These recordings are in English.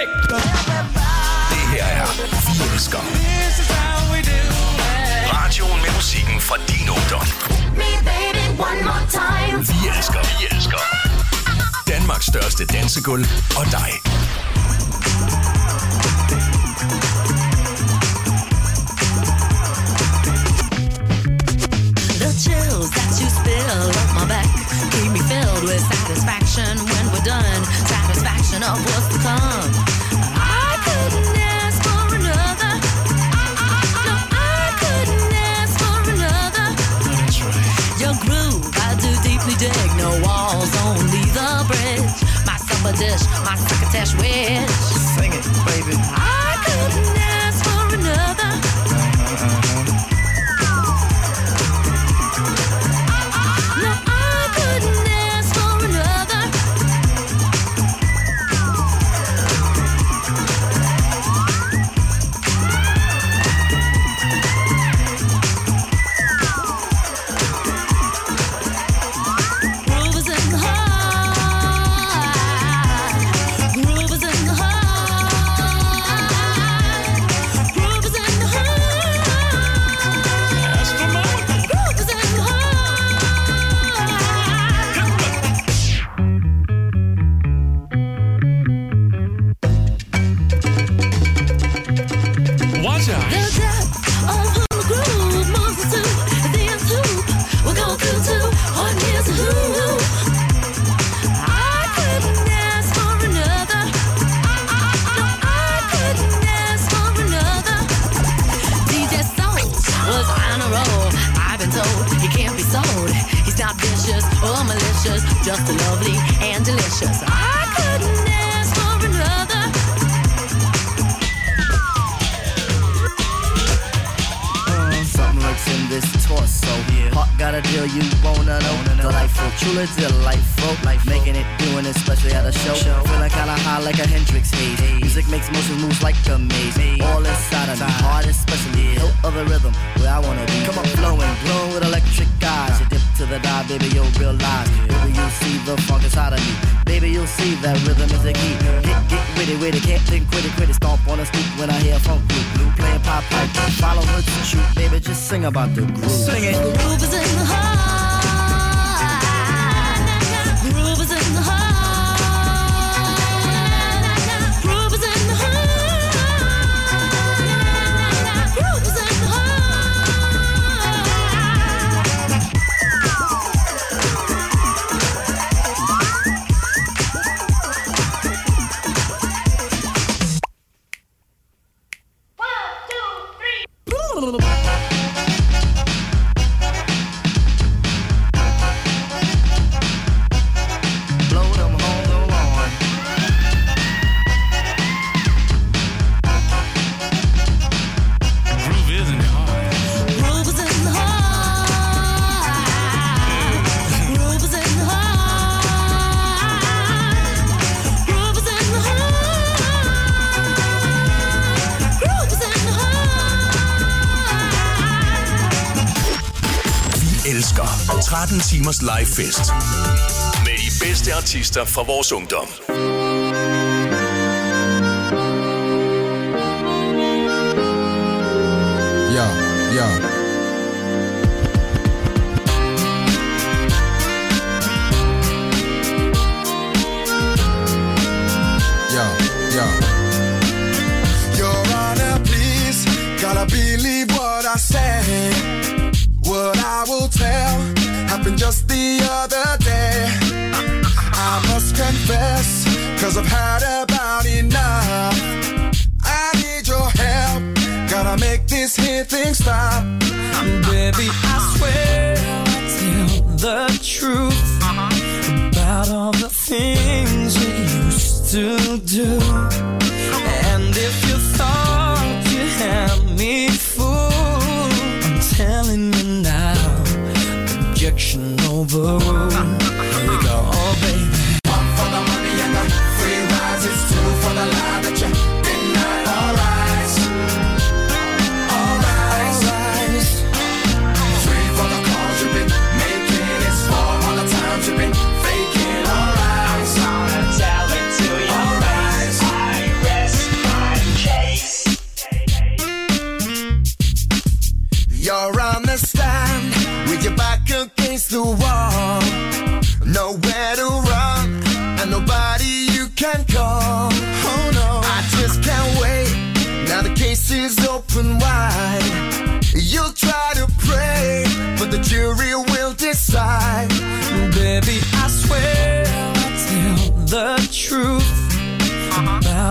Det her er Vi Elsker. Radioen med musikken fra din ungdom. Vi elsker, vi elsker. Danmarks største dansegulv og dig. The chills that you spill up my back keep me filled with satisfaction when we're done. Satisfaction of what's to come. I couldn't ask for another. No, I couldn't ask for another. That's right. Your groove, I do deeply dig. No walls, only the bridge. My supper dish, my succotash wish. Sing it, baby. I couldn't ask for another. No, I couldn't ask for another. Groove is in the heart. Groove is in the heart. Groove is in the heart. Groove is in the heart. Watch out. The depth of the groove moves us to the nth hoop. We'll go through to one here's a who. I couldn't ask for another. No, I couldn't ask for another. DJ Soul was on a roll. I've been told he can't be sold. He's not vicious or malicious, just lovely and delicious. I couldn't ask for another. Something lurks in this torso. Heart got a deal you wanna know. Delightful, truly delightful. Making it, doing it, especially at a show. Feeling kinda high like a Hendrix haze. Music makes motion moves like a maze. All inside of me, heart especially. No other rhythm where I wanna be. Come on, flowing, glowing with electric eyes. You dip to the dive, baby, you'll realize. Baby, you'll see the funk inside of me. Baby, you'll see that rhythm is the key. Get with it, can't think, quit it. Stomp on the street when I hear funk blue. Playing pop pipe, follow her to shoot. Baby, just sing about the groove. Sing it. The groove is in the heart. Groove is in the heart. Groove is in the heart. Groove is in the heart. Blow them home the lawn. Groove is in your heart. Groove is in the heart. Groove is in the heart. Groove is in the heart. Groove is in the heart. Vi elsker 13 timers live fest. Med de bedste artister fra vores ungdom. Ja. Your Honor, please, gotta believe what I say. What I will tell happened just the other day. I must confess, 'cause I've had about enough. I need your help, gotta make this here thing stop. Baby, I swear I'll tell the truth about all the things we used to do. And if you thought you had me fooled, I'm telling you now, objection overruled. Here we go, oh baby. One for the money and the free rides, it's two for the lie that you deny. All right, all right. Three for the calls you've been making, it's four all the times you've been faking. All right, I'm gonna tell it to you. All right.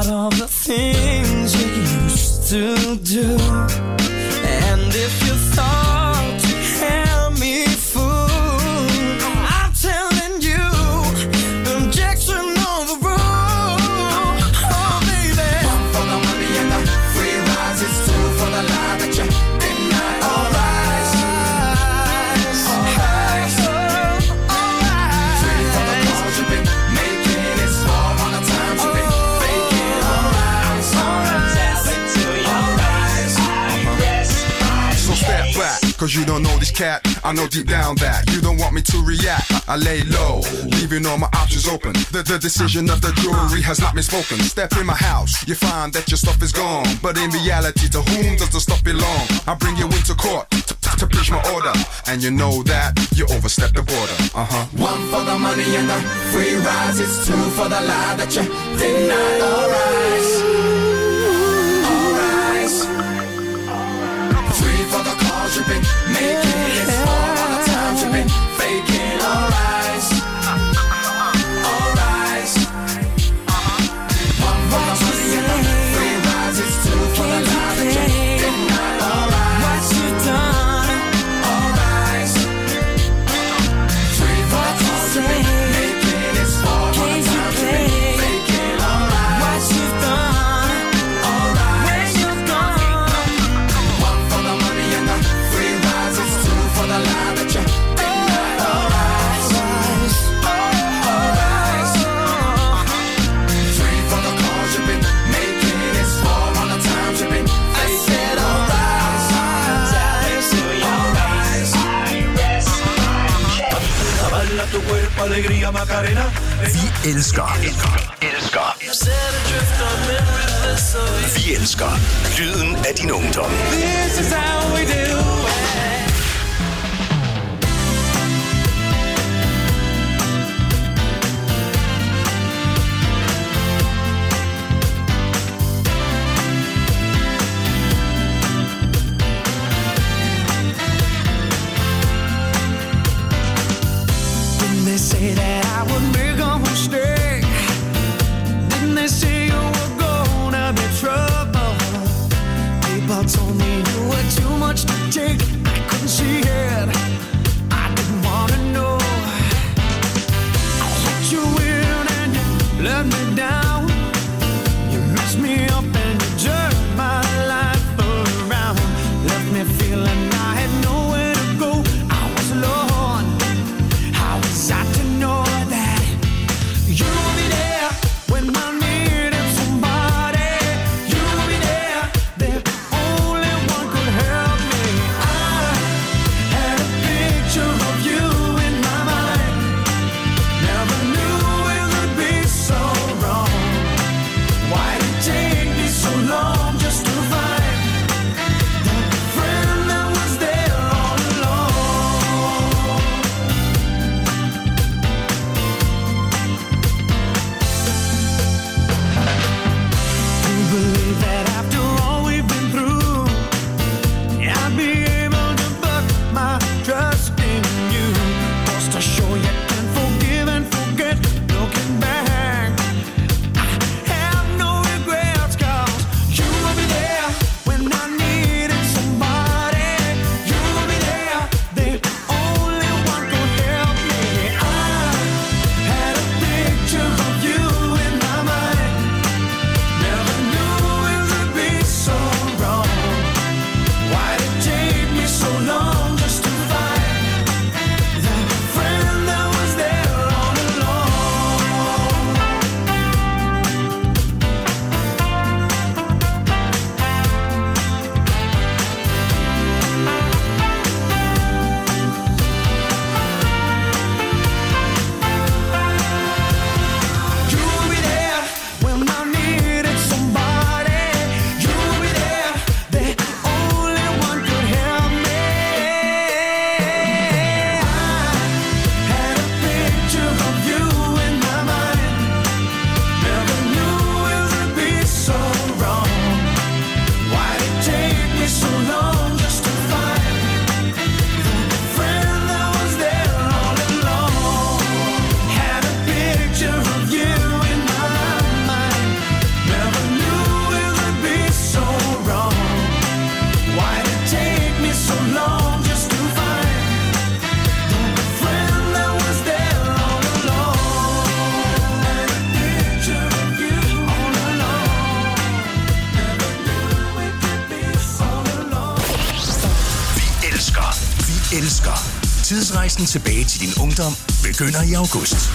about all the things you used to do. And if you thought you had me fooled, I'm telling you, objection overruled. Oh, baby. One for the money and the free rides. It's two for the lie that you deny. All rise. All rise. Three for the calls you've been making. It's 4 on the times you've been faking. All rise. So step back, cause you don't know this cat. I know deep down that you don't want me to react. I lay low, leaving all my options open. The decision of the jury has not been spoken. Step in my house, you find that your stuff is gone. But in reality, to whom does the stuff belong? I bring you into court to preach my order, and you know that you overstepped the border. One for the money and the free rides. It's two for the lie that you deny. All rise. All rise. Three for the calls you've been making. It's 4 on the times you've been faking. All rise. All rise. One for the money and the free rides. It's two for the lie that you deny. All rise. What you done? All rise. Three for the calls you've been making. It's 4 on the times you've been faking. All rise. What you done? All rise. When you're gone? One for the money and the free rides. It's two for the lie that you deny. All rise. All rise. Three for the calls you've been making. It's 4 on the times you've been faking. All rise. All rise. Baila tu cuerpo, alegría, Macarena. Vi elsker. Vi elsker lyden af din ungdom. This is how we do it. Didn't they say that I would make a mistake? Didn't they say you were gonna be trouble? People told me you were too much to take. elsker. Tidsrejsen tilbage til din ungdom begynder i august.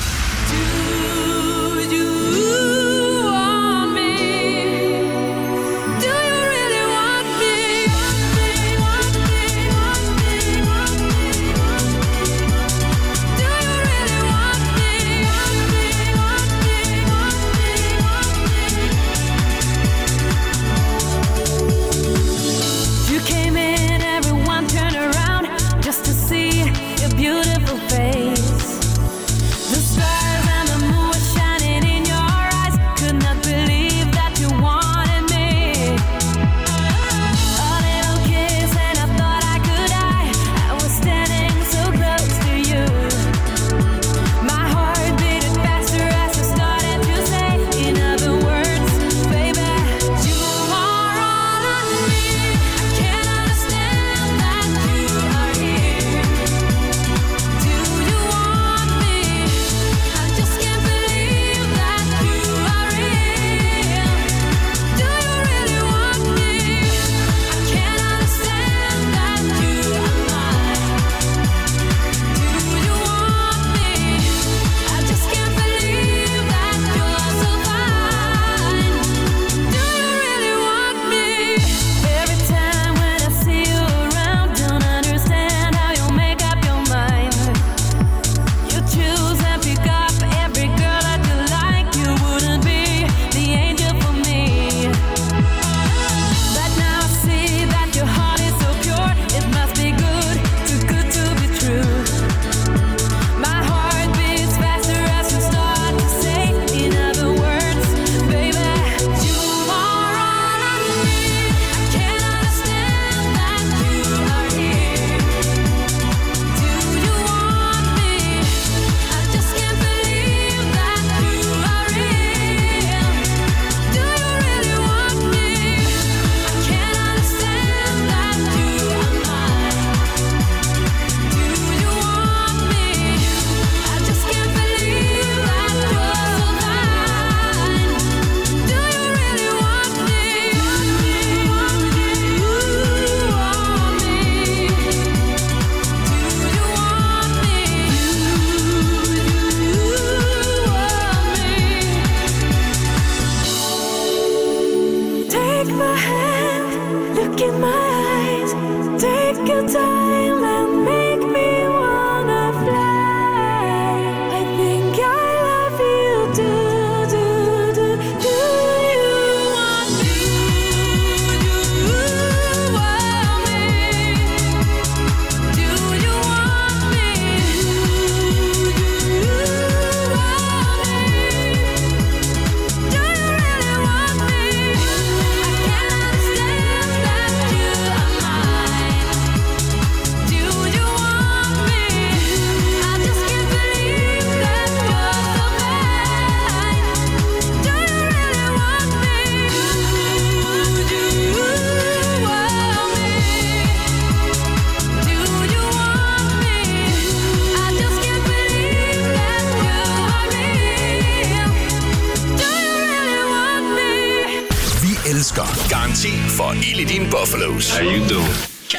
Garanti for ild i dine Buffalos. How you doing?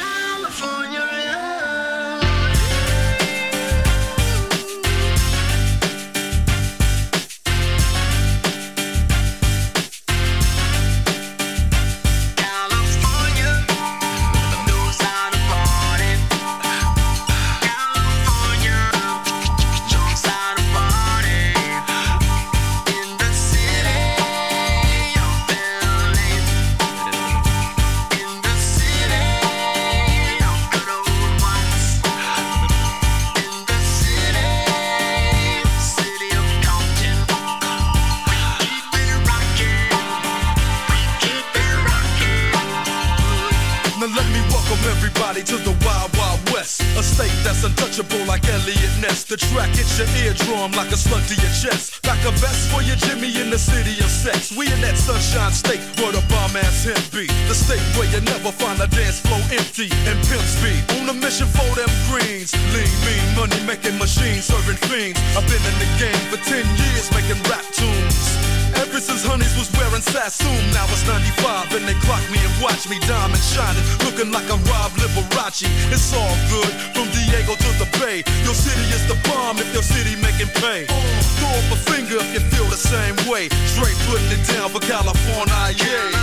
The track hits your eardrum like a slug to your chest. Like a vest for your Jimmy in the city of sex. We in that sunshine state where the bomb ass hemp be. The state where you never find a dance floor empty and pimp speed. On a mission for them greens. Lean, mean, money making machines serving fiends. I've been in the game for 10 years making rap tunes. Every Mrs. Honeys was wearing Sassoon, now it's 95 and they clock me and watch me diamond shining, looking like I'm Rob Liberace. It's all good, from Diego to the Bay. Your city is the bomb if your city making pay. Throw up a finger if you feel the same way. Straight putting it down for California, yeah.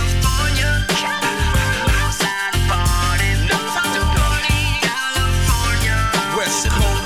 West Coast.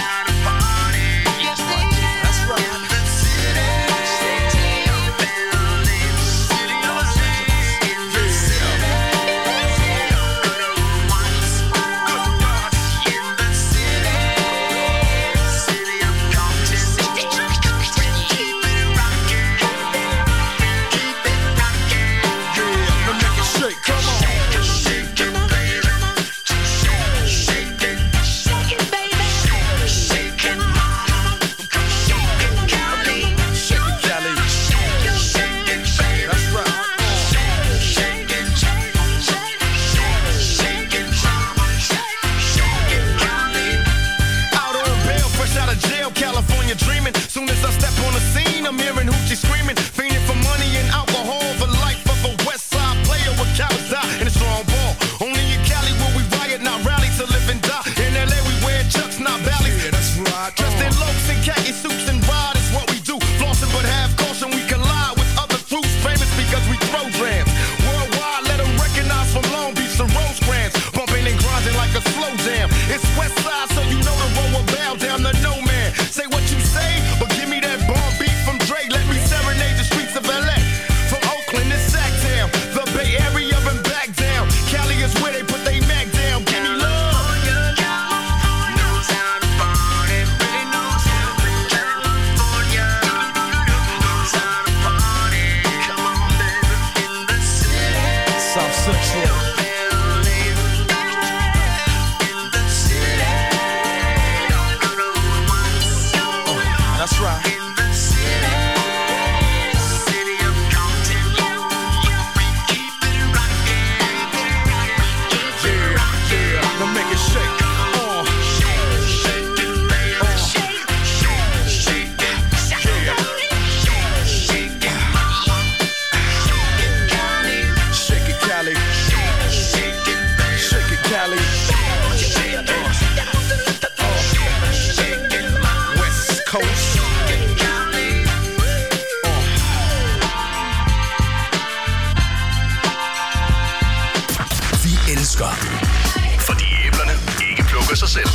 Fordi æblerne ikke plukker sig selv.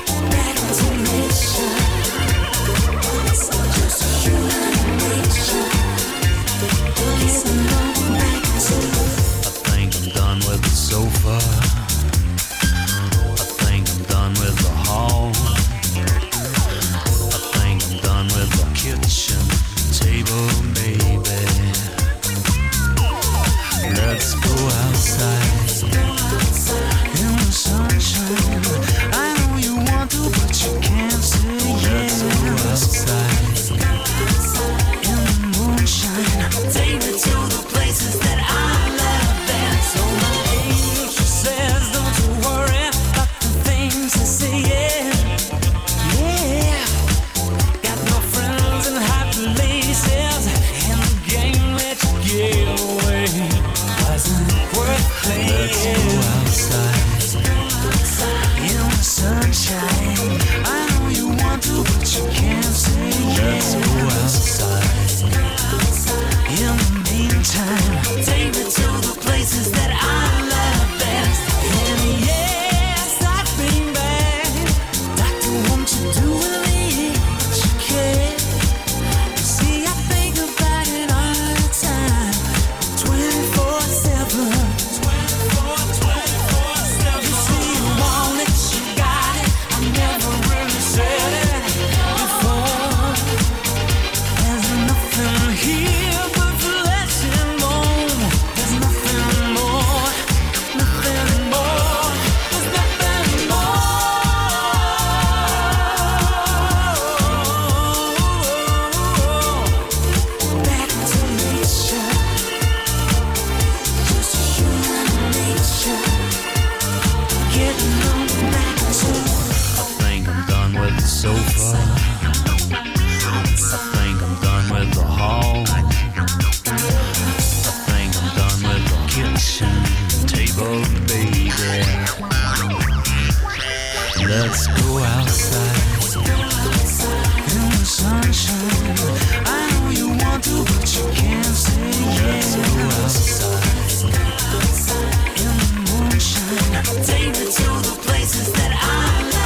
Just human nature. sofa. I think I'm done with the hall. I think I'm done with the kitchen table, baby. Let's go outside in the sunshine. I know you want to, but you can't say yes. Let's go outside in the moonshine. Take me to the places that I love.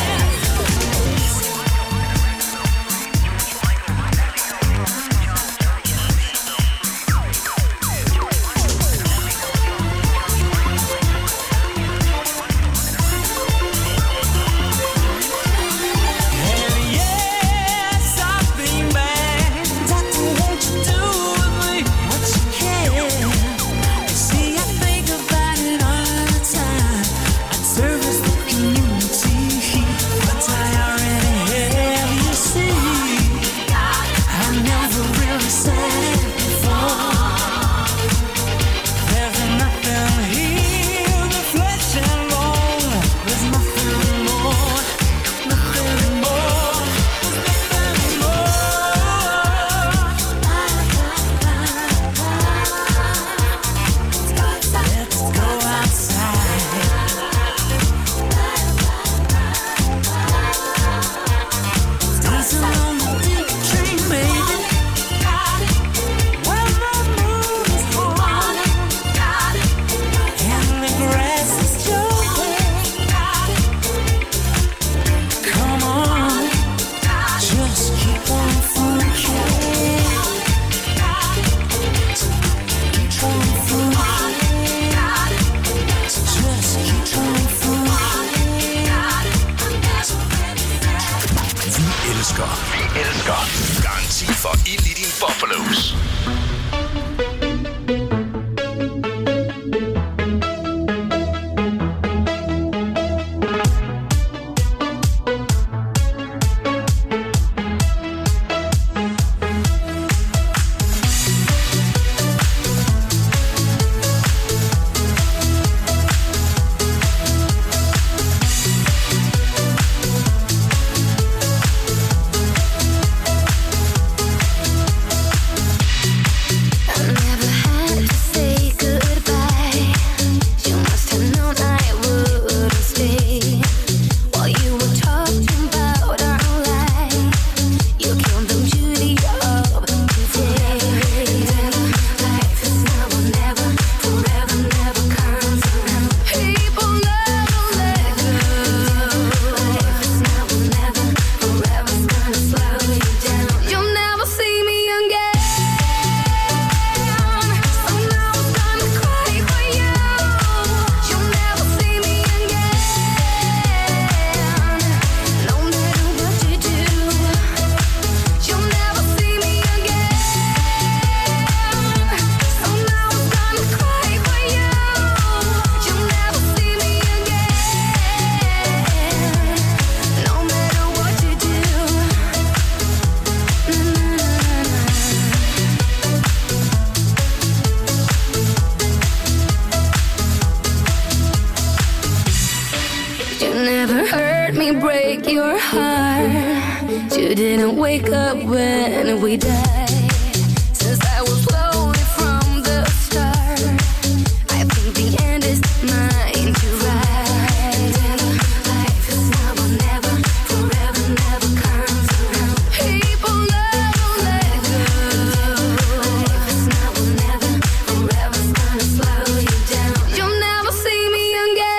Garanti for ild i din Buffalos. You didn't wake up when we died. Since I was loaded from the start, I think the end is mine to ride. Life is now or never, forever never comes around. People never let go. Life is now or never, forever's gonna slow you down. You'll never see me again.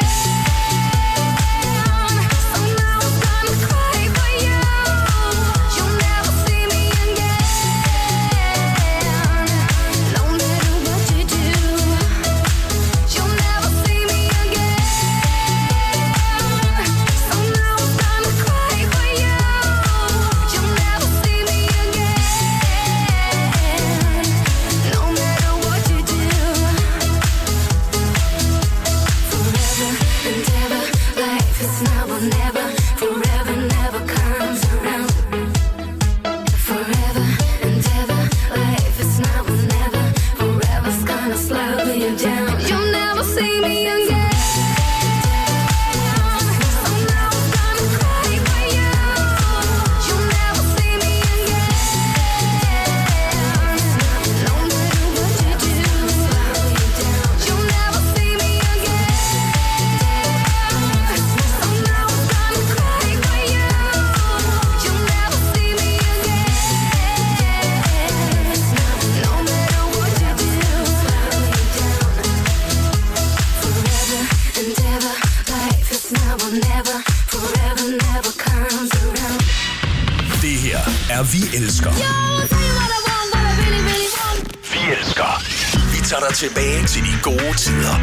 her er Vi Elsker. Yo, I'll tell you what I want, what I really, really want. Vi Elsker. Vi tager dig tilbage til de gode tider.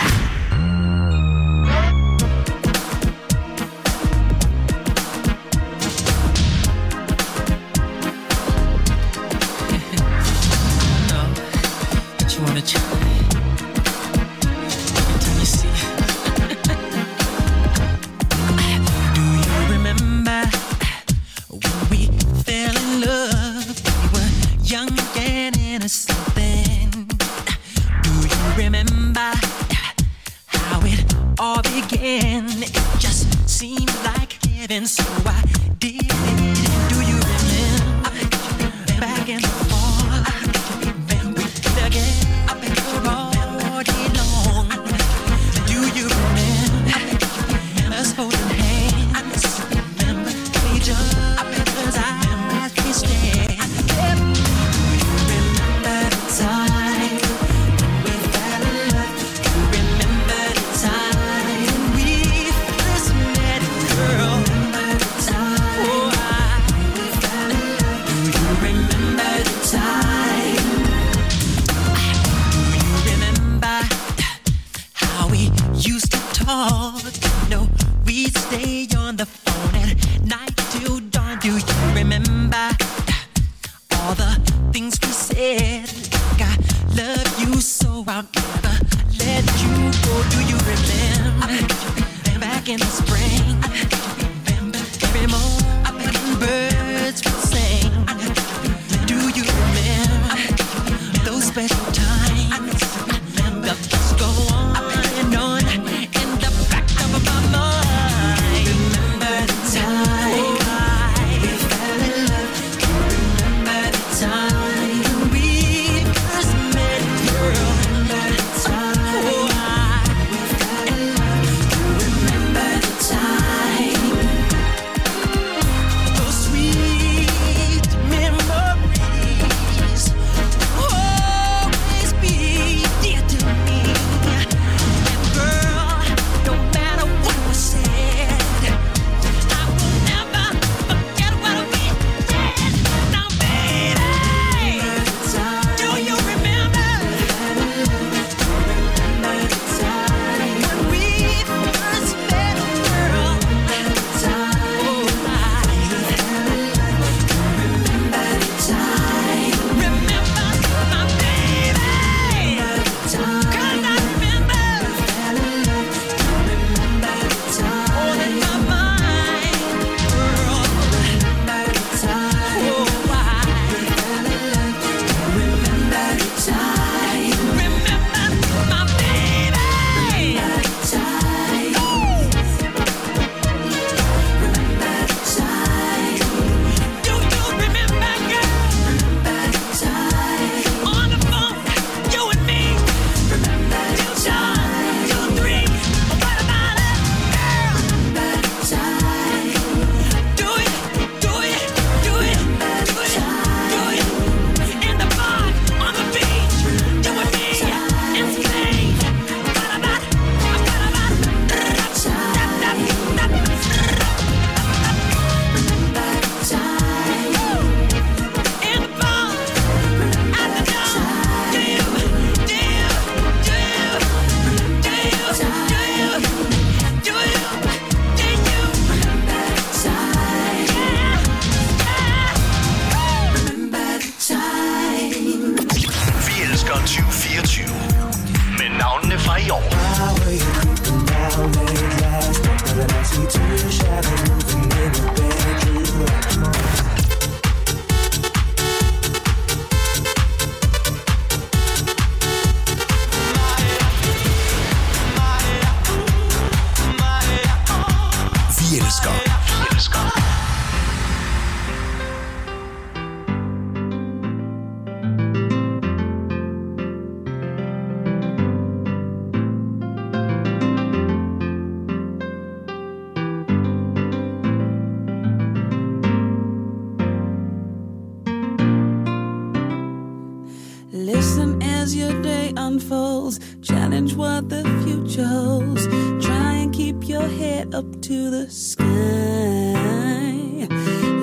Listen as your day unfolds. Challenge what the future holds. Try and keep your head up to the sky. Love is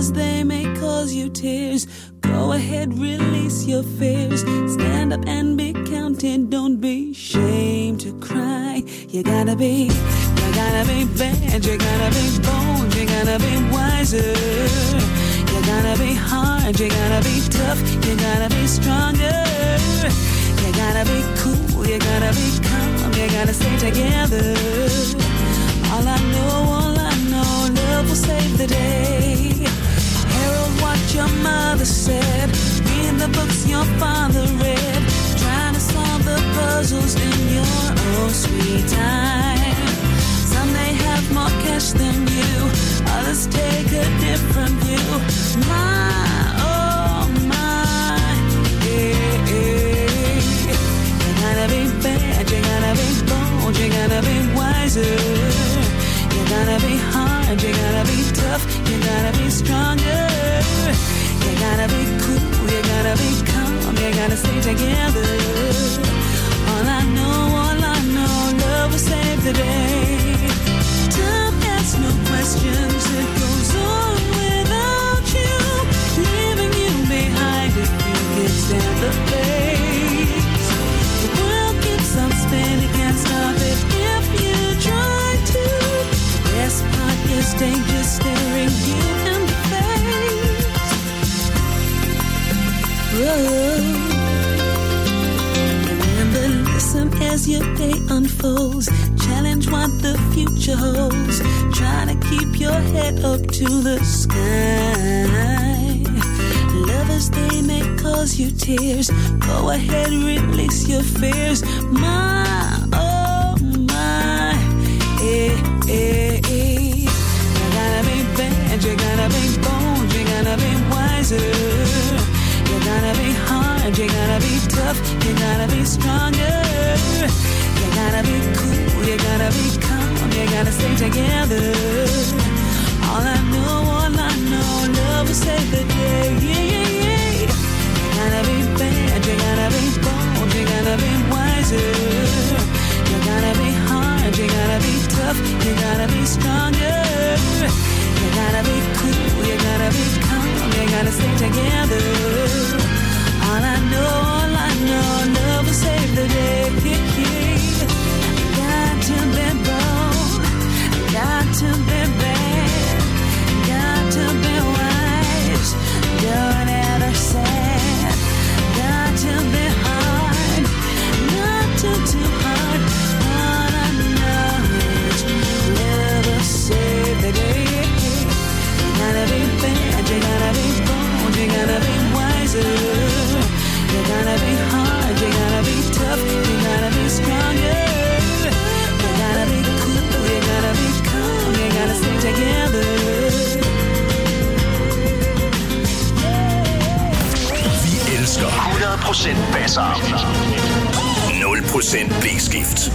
Lovers, they may cause you tears. Go ahead, release your fears. Stand up and be counted. Don't be ashamed to cry. You gotta be bad. You gotta be bold. You gotta be wiser. You gotta be hard. You gotta be tough. You gotta be stronger. You gotta be cool. You gotta be calm. You gotta stay together. All I know, love will save the day. Harold, what your mother said. Read the books your father read. Trying to solve the puzzles in your own sweet time. Some may have more cash than you. Others take a different view. My, oh my, yeah, yeah. You gotta be bad, you gotta be bold, you gotta be wiser. You gotta be hard, you gotta be tough, you gotta be stronger. You gotta be cool, you gotta be calm, you gotta stay together. All I know, love will save the day. Time asks no questions, it goes on without you, leaving you behind if you can stand the pace. The world keeps on spinning, can't stop it if you try to. The best part is danger staring you in the face. Whoa. Remember, listen as your day unfolds. Challenge what the future holds. Try to keep your head up to the sky. Lovers, they may cause you tears. Go ahead, release your fears. My, oh my, eh, eh, eh. You gotta be bad, you gotta be bold, you gotta be wiser. You gotta be hard, you gotta be tough, you gotta be stronger. You gotta be cool, you gotta be calm, you gotta stay together. All I know, love will save the day. Yeah, yeah, yeah. You gotta be bad, you gotta be bold, you gotta be wiser. You gotta be hard, you gotta be tough, you gotta be stronger. You gotta be cool, you gotta be calm, you gotta stay together. All I know, love will save the day. Got to be bold, got to be bad, got to be wise. Don't ever sad, got to be hard, not too hard. All I know is love will save the day. You gotta be bad, you gotta be bold, you gotta be wiser. You gotta be hard, you gotta be tough, you gotta be stronger. You gotta be cool, you gotta be calm, you gotta stay together. Vi elsker 100% basser. 0% blæskift.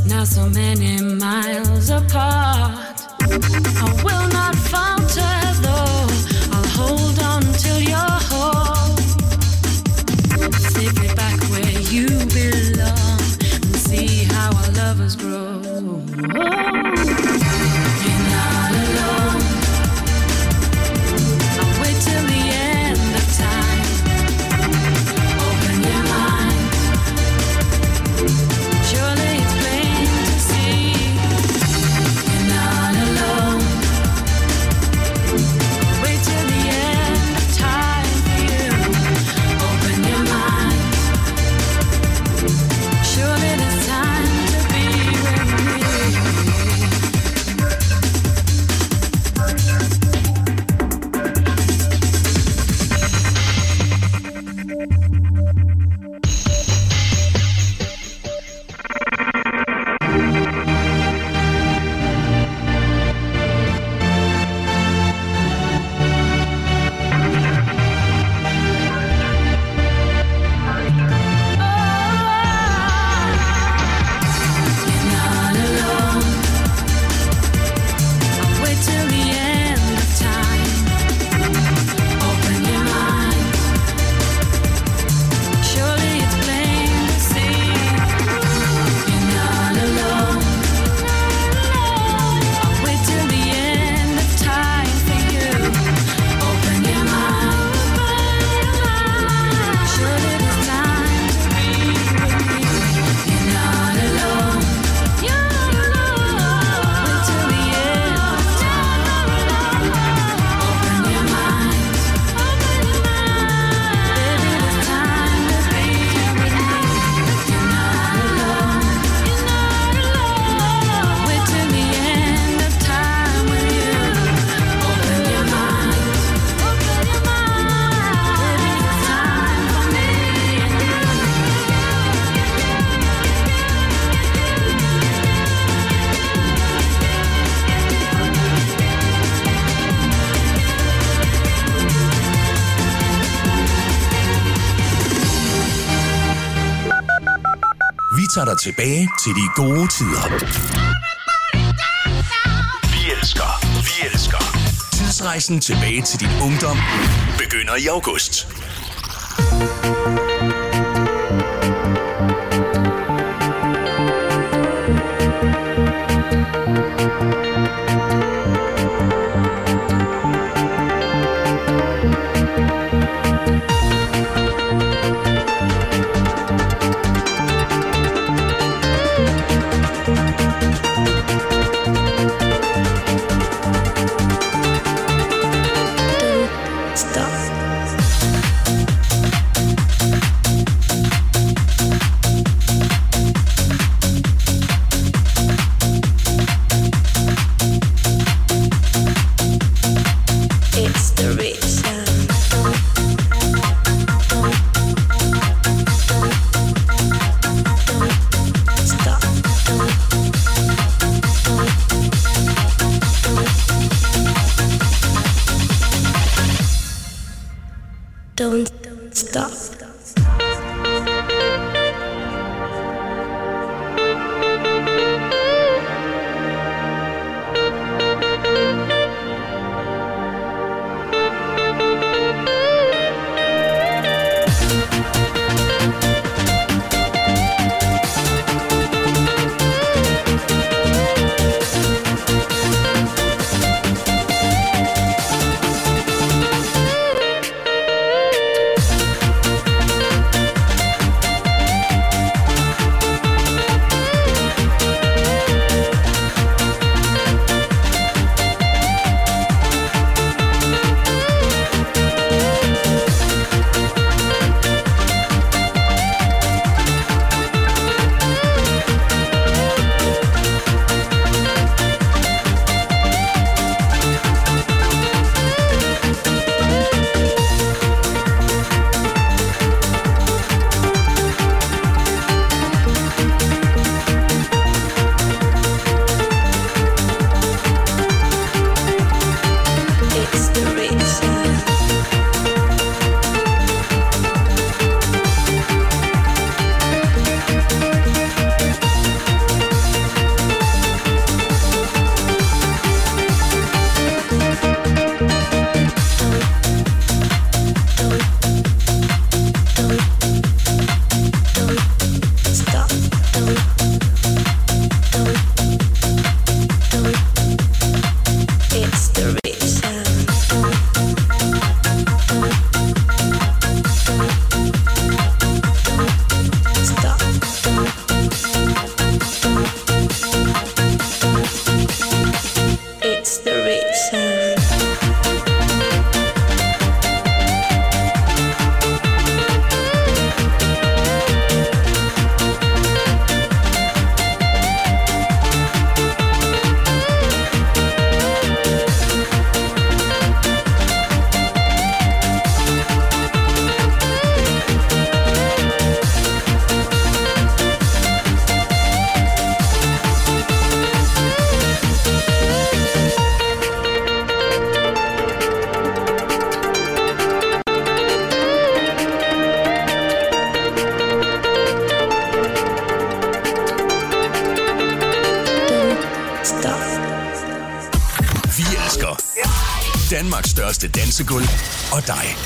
not so many miles apart. I will not falter though, I'll hold on till you're home. Take me back where you belong and see how our lovers grow. You're not alone. I'll wait till the end of time. Open your mind. Surely it's plain to see. You're not alone. Wait till the end of time for you. Open your mind. Surely there's time to be with me. You're not alone. I'll wait till the end of time. Open your mind. Surely it's plain to see. You're not alone. I'll wait till the end of time for you. Open your mind. Surely there's time to be with me. You're not alone. You're not alone. Wait till the end of time. Open your mind. Open your mind. Baby, there's time to be with me. You're not alone. You're not alone. Wait till the end of time with you. Open your mind. Open your mind. Baby, there's time for me and you. Vi tager dig tilbage til de gode tider. Vi elsker. Tidsrejsen tilbage til din ungdom begynder i august. Stop. It's the rave sound. Stop. It's the rave sound. Vi elsker Danmarks største dansegulv og dig.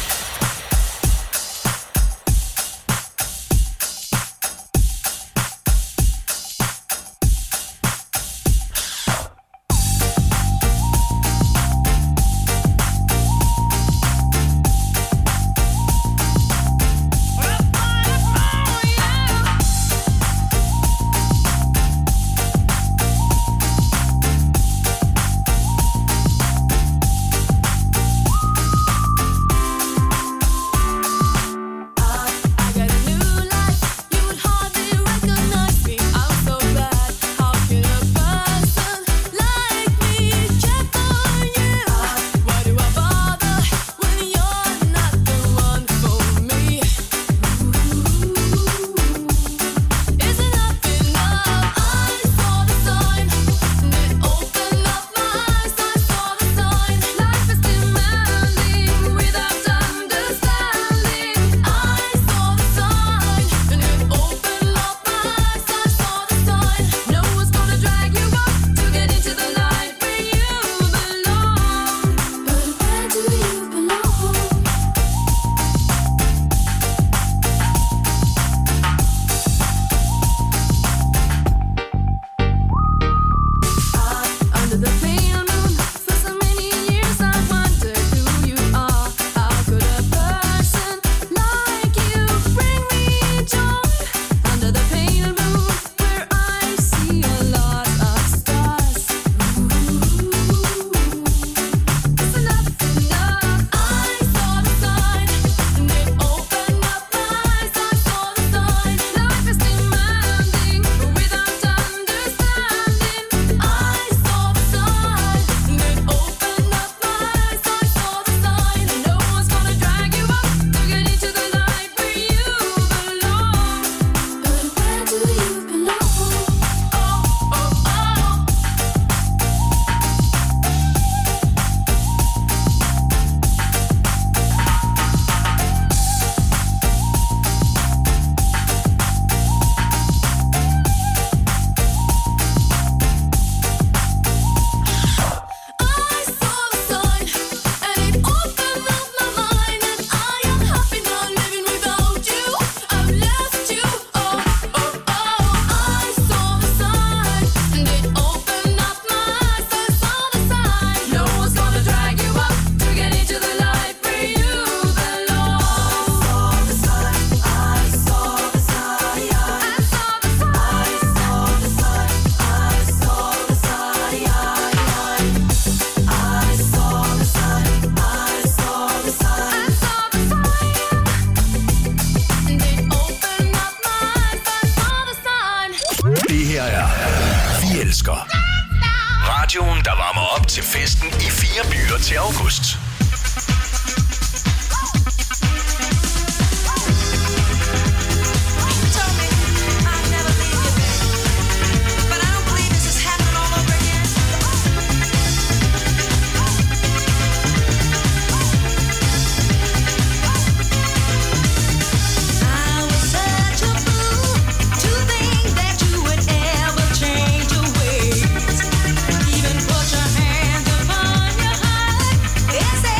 elsker. Radioen, der varmer op til festen i 4 byer til august. Is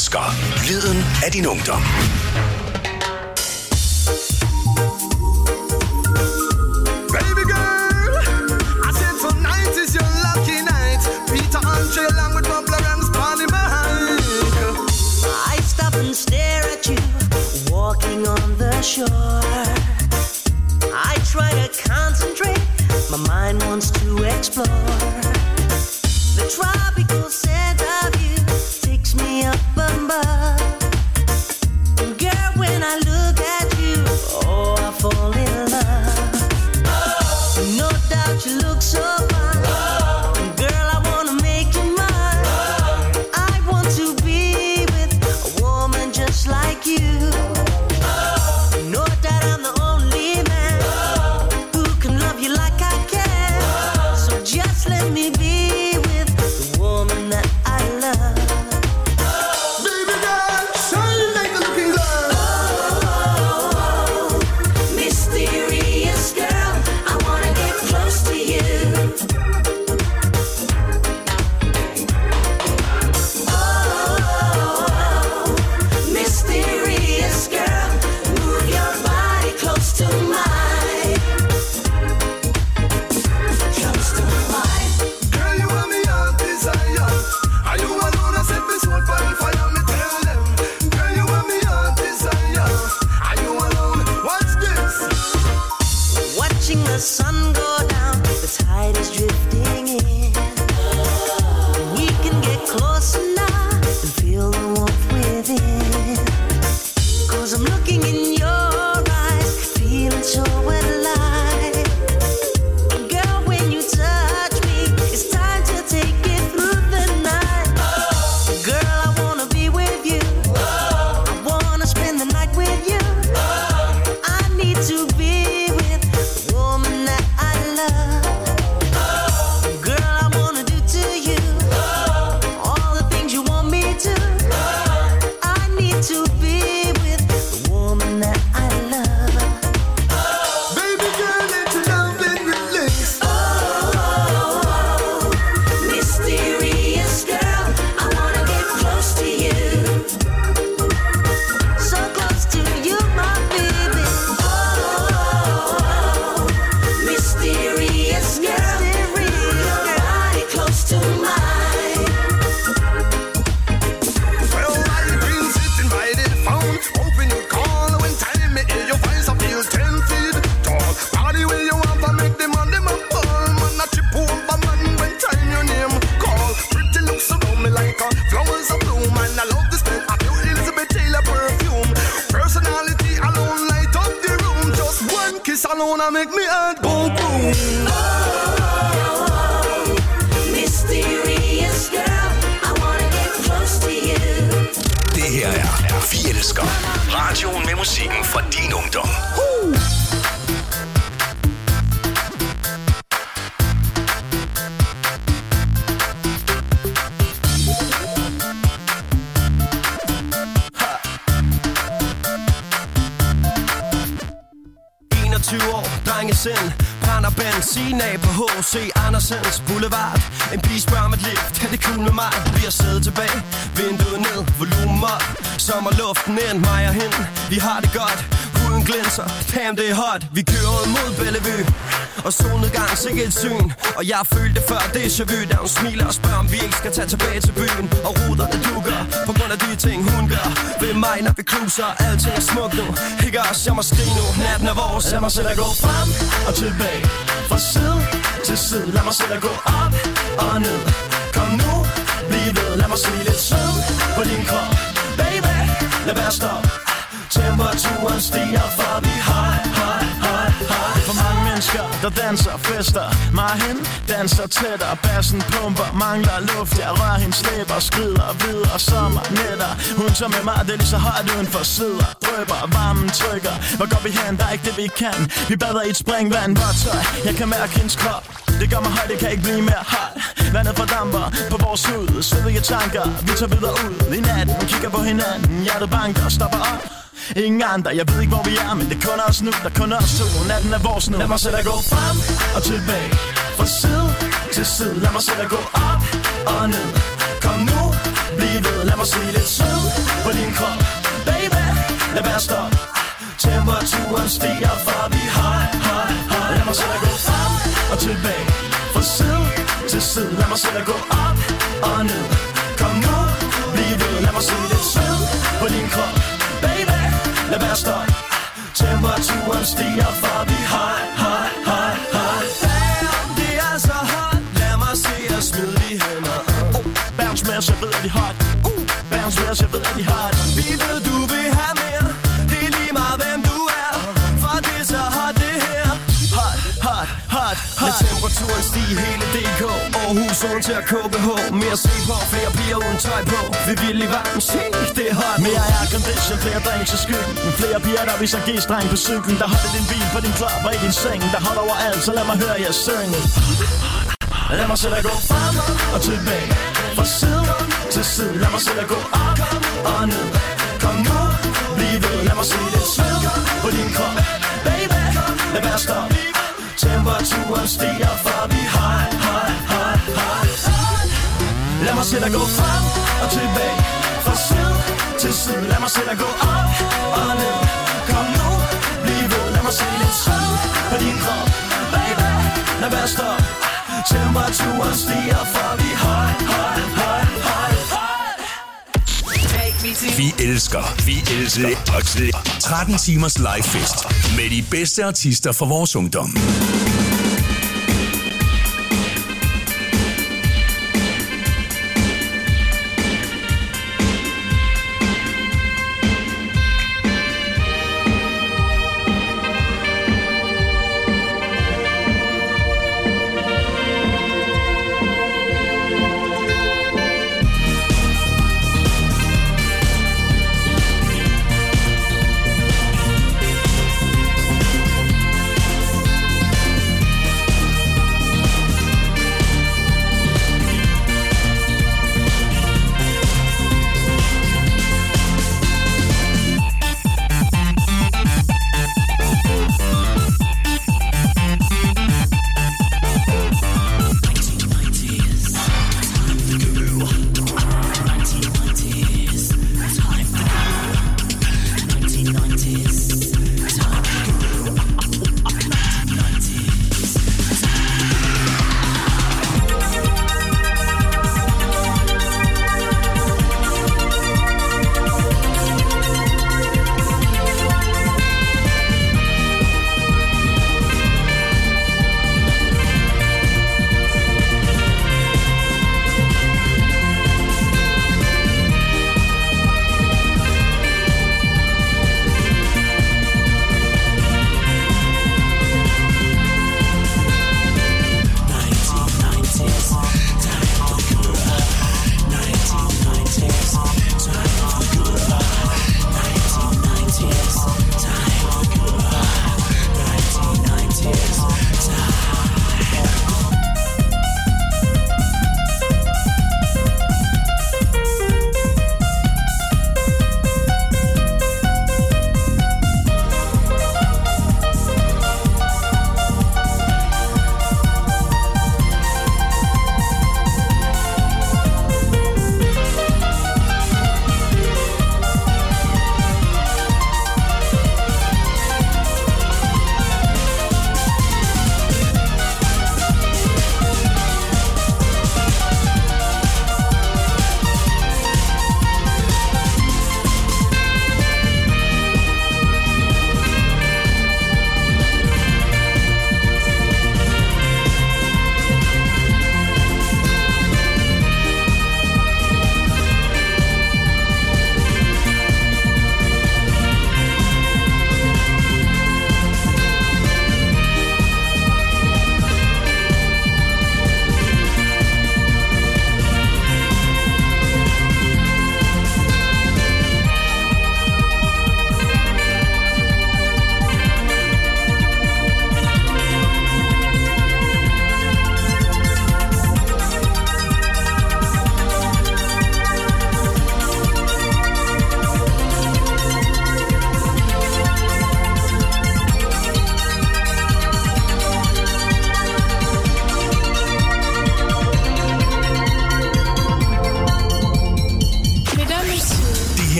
elsker lyden af din ungdom. Baby girl, I said tonight is your lucky night. Peter Andre along with Bubbler and Sparny Mike. I stop and stare at you, walking on the shore. I try to concentrate, my mind wants to explore. The tropical scent of you takes me up above. Girl, when I look at you, oh, I fall in love. No doubt you look so fine. Girl, I wanna make you mine. I want to be with a woman just like you. No doubt I'm the only man who can love you like I can. So just let me be with the woman that I love. Baby girl, shine like a looking girl. Mysterious girl, I wanna get close to you. Oh, mysterious girl, move your body close to mine. Close to mine. Girl, you want me heart desire. Are you alone? I set me soul for fire, me tell them. Girl, you want me heart desire. Are you alone? What's this? Watching the sun go down, the tide is drifting in. We can get closer now and feel the warmth within. 'Cause I'm looking in your eyes, feeling so alive. Girl, when you touch me, it's time to take it through the night. Girl, I wanna be with you. I wanna spend the night with you. I need to be with the woman that I love. Girl, I wanna do to you all the things you want me to. I need to be with the woman that I love. Baby girl, let your love and release. Oh, mysterious girl, I wanna get close to you. So close to you, my baby. Oh, mysterious girl, move your body close to mine. Well, I've been sitting by the phone, hoping you'd call. When time me hear your voice, I feel 10 feet tall. Party where you want to make them on them up all. Man, I chip over man when time your name call. Pretty looks around me like a flowers of bloom. And I love the smell of your Elizabeth Taylor perfume. Personality alone light up the room. Just one kiss alone, I make me heart go boom. Oh, mysterious girl, I wanna get close to you. Det her er Vi elsker. Radioen med musikken fra din ungdom. år, drengesind, brænder benzin af på H.C. Andersens Boulevard. En pige spørger om et lift, er det cool med mig? Vi har siddet tilbage, vinduet ned, volumen op. Sommerluften ind, mig og hende, vi har det godt. Huden glinser, damn det er hot. Vi kører ud mod Bellevue, og solnedgang, sikkert et syn. Og jeg følte det før, déjà vu, da hun smiler og spørger, om vi ikke skal tage tilbage til byen. Og ruderne dukker, på grund af de ting hun gør ved mig, når vi cruiser. Alting er smukt nu, ikke også, jeg må skrige nu. Natten er vores, lad mig selv at gå frem og tilbage, fra side til side. Lad mig selv at gå op og ned. Kom nu, bliv ved, lad mig se lidt sød på din krop. Baby, lad være stop. Temperaturen stiger, for vi høj. For mange mennesker, der danser, fester. Mig og hende danser tættere. Bassen pumper, mangler luft. Jeg rører hende, slæber, skrider videre. Sommer, nætter. Hun tager med mig, det er lige så højt udenfor. Sidder, drøber, varmen trykker. Hvor går vi hen? Der er ikke det vi kan. Vi bader i et springvand, hvor tøj. Jeg kan mærke hendes krop. Det gør mig højt, det kan ikke blive mere højt. Vandet fordamper på vores hud. Svedige tanker, vi tager videre ud. I natten, kigger på hinanden. Hjertet banker, stopper op. Ingen andre, jeg ved ikke hvor vi er, men det er kun os nu, der er kun os to. Natten er vores nu. Lad mig selv at gå frem og tilbage, fra side til side. Lad mig selv at gå op og ned. Kom nu, bliv blive ved. Lad mig se lidt sød på din krop, baby. Lad være stoppe. Temperaturen stiger, for vi hot, hot, hot. Lad mig se dig gå frem og tilbage, fra side til side. Lad mig se dig gå op og ned. Kom nu, bliv ved. Lad mig se lidt sød på din krop, baby. Lad være stoppe. Temperaturen stiger, for vi hot, hot, hot, hot. Damn, det er så hot. Lad mig se jer smide de hænder. Bounce med os, jeg ved, at de hot. Bounce med os, jeg ved, at de hot. Vi ved, du vil have mere. Det er lige meget, hvem du er. For det er så hot, det her. Hot, hot, hot, hot. Lad temperaturen stige hele DK. Aarhus, Odense til KBH. Mere se på, flere piger uden tøj på. Vi vil i varmen, se, det er hot. Mere aircondition, flere drinks i skyggen. Flere piger, der viser G-streng på cyklen. Der holder din bil på din klap og i din seng. Der holder overalt, så lad mig høre jer synge. Lad mig se dig gå frem og tilbage, fra side til side. Lad mig se dig gå op og ned. Kom nu, bliv ved. Lad mig se lidt sved på din krop, baby. Lad være stoppe. Temperaturen stiger, for vi hot, hot, hot, hot. Lad mig se dig gå frem og tilbage, fra side til side. Lad mig se dig gå op og ned. Kom nu, bliv ved. Lad mig se lidt sved på din krop, baby. Lad være stoppe. Temperaturen stiger, for vi hot, hot, hot, hot, hot. Vi elsker 13 timers livefest med de bedste artister fra vores ungdom.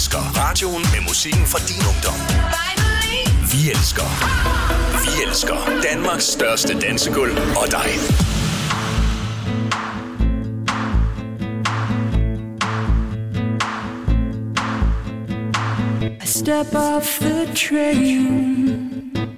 elsker radioen med musikken fra din ungdom. Vi elsker Danmarks største dansegulv og dig. I step off the train,